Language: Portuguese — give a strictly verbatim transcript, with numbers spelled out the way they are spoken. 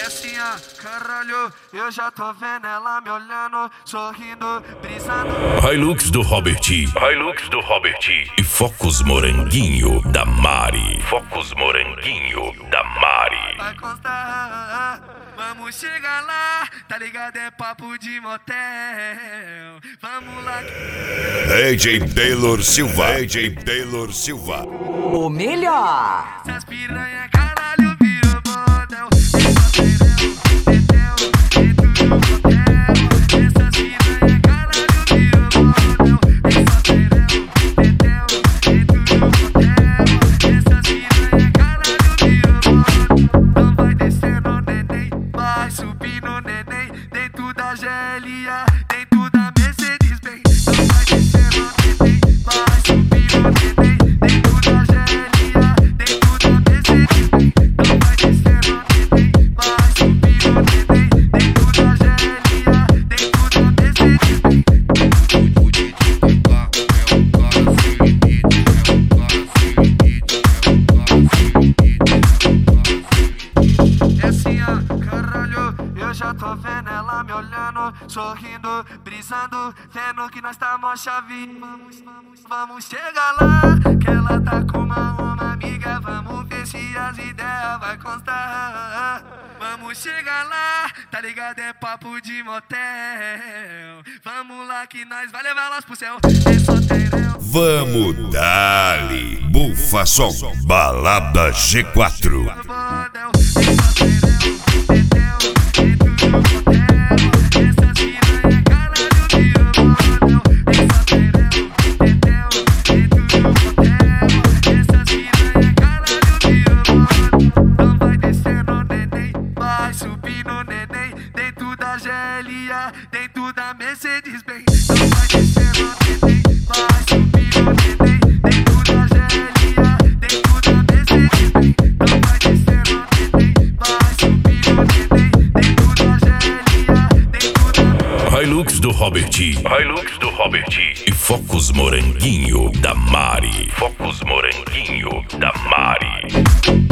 É assim, ó, caralho, eu já tô vendo ela me olhando, sorrindo, brisando. Hilux do Robert, Hilux do Robert e Focus Moranguinho da Mari. Focus Moranguinho da Mari. Vai constar, vamos chegar lá, tá ligado? É papo de motel. Vamos lá. D J Taylor Silva, D J Taylor Silva. O melhor. Essas piranha, caralho, virou model. Dentro da Mercedes Benz, não vai descer no neném, vai subir no neném. Dentro da Gelia, dentro da Mercedes Benz, não vai descer no neném, vai subir no neném. Dentro da Gelia, dentro da Mercedes Benz. O DJ tocar é um cara sem limite, é um cara sem limite, é um cara sem limite, é um cara sem limite. É assim, ó, caralho, eu já tô vendo ela me olhando, sorrindo, brisando, vendo que nós tá mó chave. Vamos, vamos, vamos chegar lá, que ela tá com uma, uma amiga. Vamos ver se as ideias vai constar. Vamos chegar lá, tá ligado? É papo de motel. Vamos lá que nós vai levar elas pro céu. É só terão. Vamos dali, bufa som, balada G quatro. Dentro da Gelia, dentro da Mercedes Benz, não vai descer no neném, vai subir no neném. Dentro da Gelia, dentro da Mercedes Benz, não vai descer no neném, vai subir no neném. Dentro da Gelia, dentro da Hilux do Robert, Hilux do Robert e Focus Moranguinho da Mari. Focus Moranguinho da Mari.